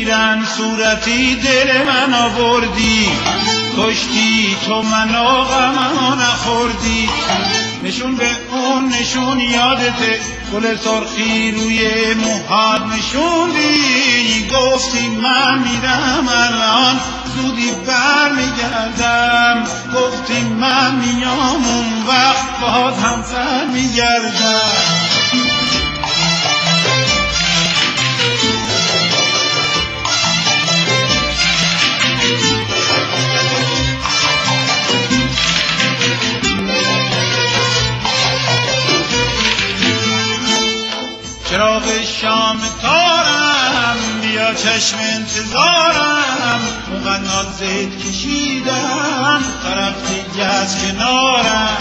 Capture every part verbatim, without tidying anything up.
پیرن صورتی دل من آوردی، کشتی تو منو غممو نخوردی. نشون به اون نشون یادته، گل سرخی روی موهات نشوندی. گفتی من میرم الان زودی بر میگردم، گفتی من میام اون وقت باهات همسر میگردم. چراغ شام تارم بیا چشم انتظارم، مغنات زید کشیدم طرف دیگه از کنارم.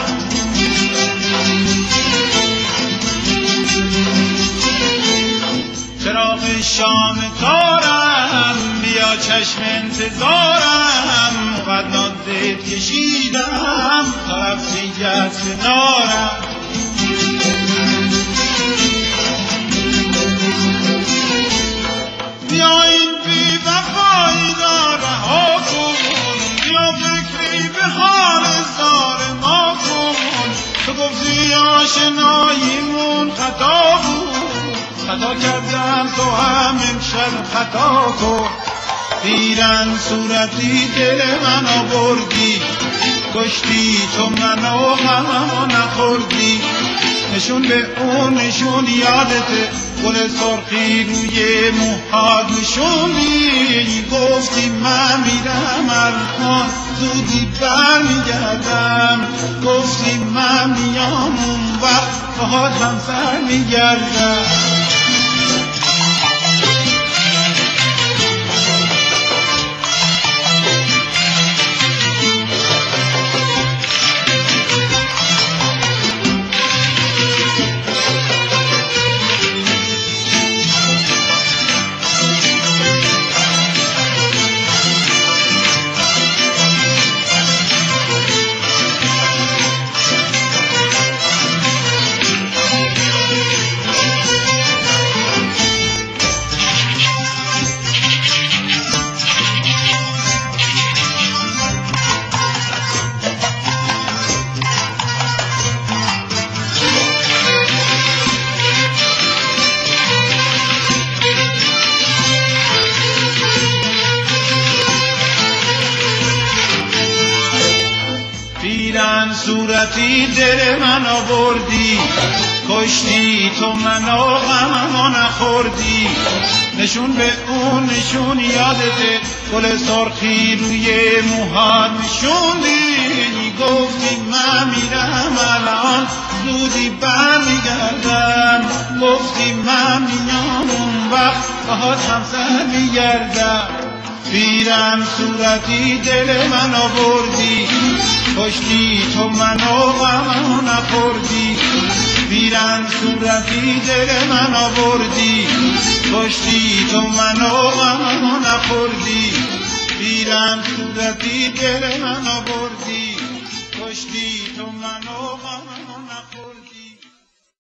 چراغ شام تارم بیا چشم انتظارم، مغنات زید کشیدم طرف دیگه از کنارم. بیا این بی وفایی را رها کن، بیا فکری به حال زار ما کن. تو گفتی آشناییمون خطا بود، خطا کردم تو هم امشب خطا کن. پیرن صورتی دل من آوردی، کشتی تو منو غممو نخوردی. نشون به اون نشون یادته، گل سرخی روی موهات نشوندی. گفتی من میرم الان زودی بر میگردم، گفتی من میام اون وقت باهات همسر میگردم. پیرن صورتی دل من آوردی، کشتی تو منو غممو نخوردی. نشون به اون نشون یادته، گل سرخی روی موهات نشوندی. گفتی من میرم الان زودی بر میگردم، گفتی من میام اون وقت باهات همسر میگردم. پیرن صورتی دل من آوردی، کشتی تو منو غممو نخوردی. پیرن صورتی دل من آوردی، کشتی تو منو غممو نخوردی. پیرن صورتی دل من آوردی، کشتی تو منو غممو نخوردی.